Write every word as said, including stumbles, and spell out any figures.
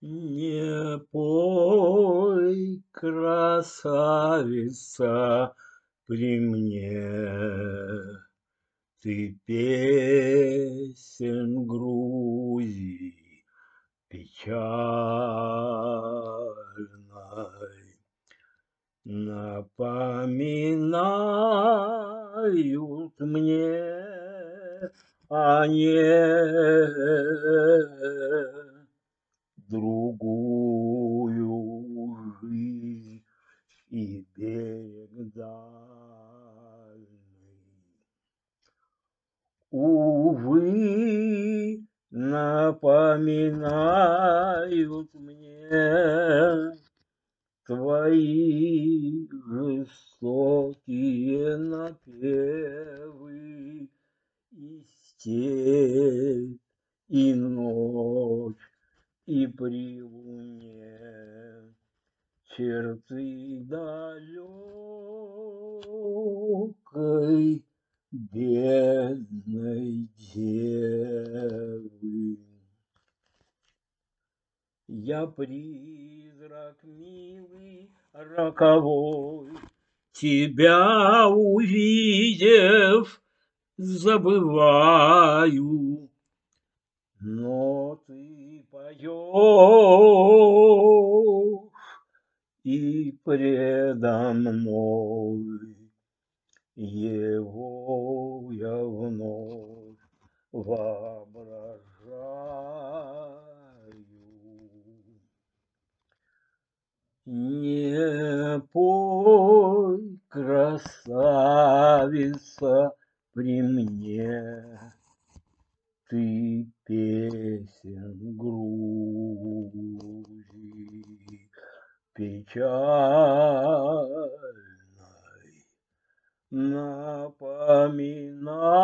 Не пой, красавица, при мне, ты песен Грузии печальной. Напоминают мне они другую жизнь и берег дальний. Увы, напоминают мне твои жестокие напевы и степь, и ночь, и при луне черты далекой бедной девы. Я призрак милый, роковой, тебя увидев, забываю, но ты поешь, и предо мной его я вновь воображаю. Не пой, красавица, при мне, ты песен Грузии печальной напоминай.